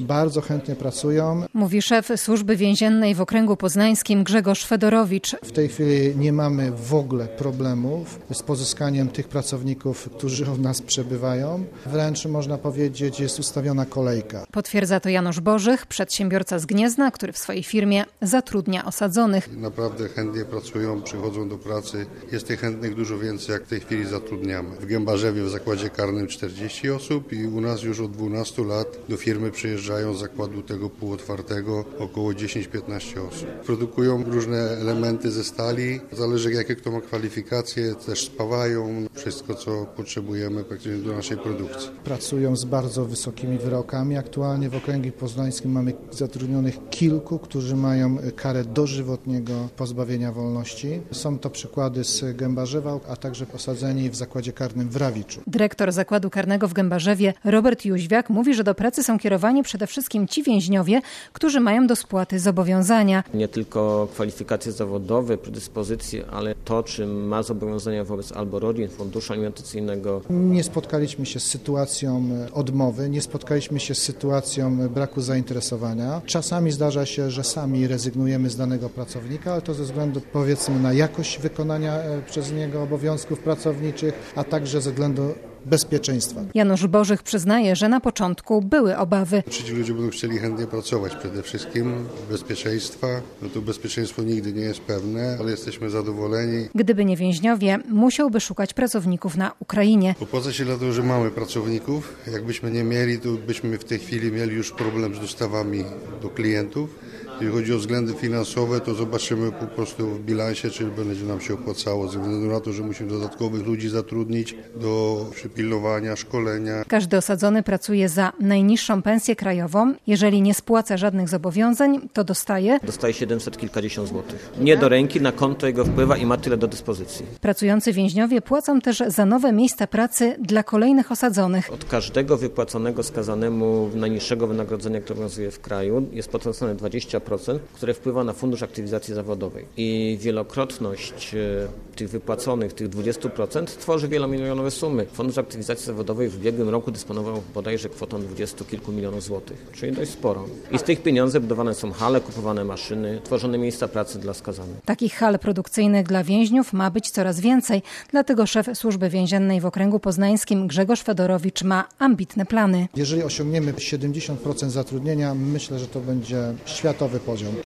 bardzo chętnie pracują. Mówi szef Służby Więziennej w Okręgu Poznańskim Grzegorz Fedorowicz. W tej chwili nie mamy w ogóle problemów z pozyskaniem tych pracowników, którzy u nas przebywają. Wręcz można powiedzieć, jest ustawiona kolejka. Potwierdza to Janusz Bożych, przedsiębiorca z Gniezna, który w swojej firmie zatrudnia osadzonych. Naprawdę chętnie pracują, przychodzą do pracy. Jest tych chętnych dużo więcej, jak w tej chwili zatrudniamy. W Gębarzewie w zakładzie karnym 40 osób i u nas już od 12 lat do firmy przyjeżdżają z zakładu tego półotwartego około 10-15 osób. Produkują różne elementy ze stali, zależy jakie kto ma kwalifikacje, też spawają wszystko, co potrzebujemy praktycznie do naszej produkcji. Pracują z bardzo wysokimi wyrokami. Aktualnie w Okręgu Poznańskim mamy zatrudnionych kilku, którzy mają karę dożywotniego pozbawienia wolności. Są to przykłady z Gębarzewa, a także posadzeni w zakładzie karnym w Rawiczu. Dyrektor zakładu karnego w Gębarzewie Robert Jóźwiak mówi, że do pracy są kierowani przede wszystkim ci więźniowie, którzy mają do spłaty zobowiązania. Nie tylko kwalifikacje zawodowe, predyspozycje, ale to, czy ma zobowiązania wobec albo rodzin, funduszu alimentacyjnego. Nie spotkaliśmy się z sytuacją odmowy, nie spotkaliśmy się z sytuacją braku zainteresowania. Czasami zdarza się, że sami rezygnujemy z danego pracownika, ale to ze względu, powiedzmy, na jakość wykonania przez niego obowiązków pracowniczych, a także ze względu bezpieczeństwa. Janusz Bożych przyznaje, że na początku były obawy. Ci ludzie będą chcieli chętnie pracować przede wszystkim, bezpieczeństwa. No to bezpieczeństwo nigdy nie jest pewne, ale jesteśmy zadowoleni. Gdyby nie więźniowie, musiałby szukać pracowników na Ukrainie. Opłaca się dlatego, że mamy pracowników. Jakbyśmy nie mieli, to byśmy w tej chwili mieli już problem z dostawami do klientów. Jeśli chodzi o względy finansowe, to zobaczymy po prostu w bilansie, czy będzie nam się opłacało, ze względu na to, że musimy dodatkowych ludzi zatrudnić do przypilnowania, szkolenia. Każdy osadzony pracuje za najniższą pensję krajową. Jeżeli nie spłaca żadnych zobowiązań, to dostaje 700 kilkadziesiąt złotych. Nie do ręki, na konto jego wpływa i ma tyle do dyspozycji. Pracujący więźniowie płacą też za nowe miejsca pracy dla kolejnych osadzonych. Od każdego wypłaconego skazanemu najniższego wynagrodzenia, które obowiązuje w kraju, jest potrącone 20%, które wpływa na fundusz aktywizacji zawodowej. I wielokrotność tych wypłaconych, tych 20% tworzy wielomilionowe sumy. Fundusz aktywizacji zawodowej w ubiegłym roku dysponował bodajże kwotą 20 kilku milionów złotych, czyli dość sporo. I z tych pieniędzy budowane są hale, kupowane maszyny, tworzone miejsca pracy dla skazanych. Takich hal produkcyjnych dla więźniów ma być coraz więcej, dlatego szef Służby Więziennej w Okręgu Poznańskim Grzegorz Fedorowicz ma ambitne plany. Jeżeli osiągniemy 70% zatrudnienia, myślę, że to będzie światowy poziom.